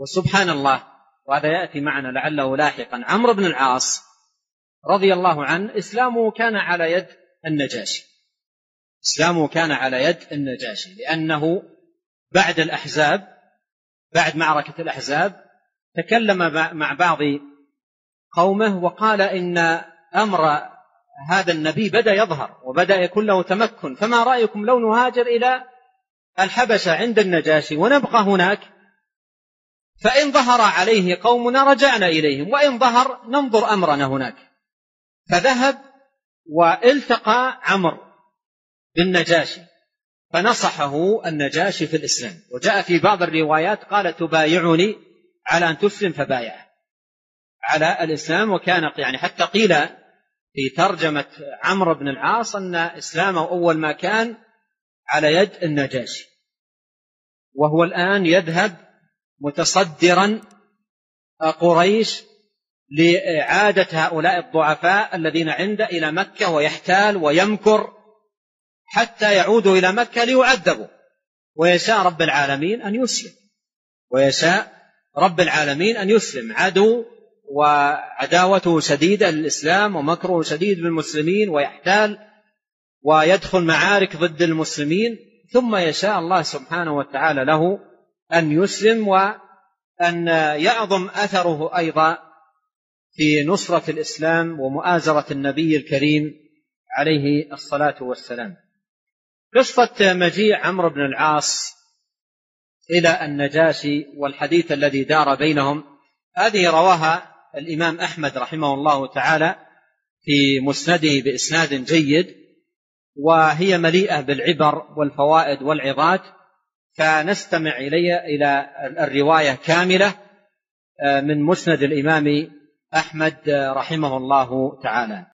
وسبحان الله، وهذا يأتي معنا لعله لاحقا، عمرو بن العاص رضي الله عنه إسلامه كان على يد النجاشي، إسلامه كان على يد النجاشي، لأنه بعد الأحزاب، بعد معركة الأحزاب، تكلم مع بعض قومه وقال إن أمر هذا النبي بدأ يظهر وبدأ يكون له تمكن، فما رأيكم لو نهاجر إلى الحبشة عند النجاشي ونبقى هناك، فإن ظهر عليه قومنا رجعنا إليهم، وإن ظهر ننظر أمرنا هناك. فذهب والتقى عمرو بالنجاشي فنصحه النجاشي في الإسلام، وجاء في بعض الروايات قال تبايعني على أن تسلم، فبايع على الإسلام. وكان يعني حتى قيل في ترجمة عمرو بن العاص أن إسلامه أول ما كان على يد النجاشي، وهو الآن يذهب متصدرا قريش لإعادة هؤلاء الضعفاء الذين عنده إلى مكة، ويحتال ويمكر حتى يعودوا إلى مكة ليعذبوا، ويشاء رب العالمين أن يسلم، ويشاء رب العالمين أن يسلم. عدو وعداوته شديدة للإسلام ومكره شديد بالمسلمين، ويحتال ويدخل معارك ضد المسلمين، ثم يشاء الله سبحانه وتعالى له أن يسلم، وأن يعظم أثره أيضا في نصرة الإسلام ومؤازرة النبي الكريم عليه الصلاة والسلام. قصة مجيء عمرو بن العاص إلى النجاشي والحديث الذي دار بينهم، هذه رواها الإمام أحمد رحمه الله تعالى في مسنده بإسناد جيد، وهي مليئة بالعبر والفوائد والعظات، فنستمع إلى الرواية كاملة من مسند الإمام أحمد رحمه الله تعالى.